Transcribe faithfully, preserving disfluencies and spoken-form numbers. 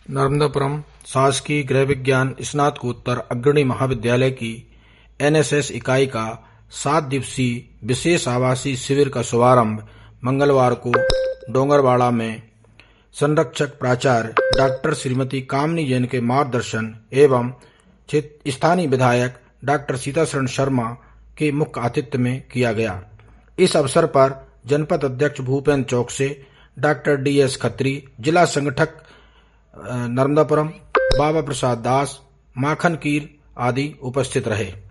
नर्मदापुरम शासकीय गृह विज्ञान स्नातकोत्तर अग्रणी महाविद्यालय की एनएसएस इकाई का सात दिवसीय विशेष आवासीय शिविर का शुभारंभ मंगलवार को डोंगरवाड़ा में संरक्षक प्राचार्य डॉक्टर श्रीमती कामनी जैन के मार्गदर्शन एवं स्थानीय विधायक डॉक्टर सीताशरण शर्मा के मुख्य आतिथ्य में किया गया। इस अवसर पर जनपद अध्यक्ष भूपेंद्र चौक से डॉक्टर डी एस खत्री, जिला संगठक नर्मदापुरम बाबा प्रसाद दास, माखन कीर आदि उपस्थित रहे।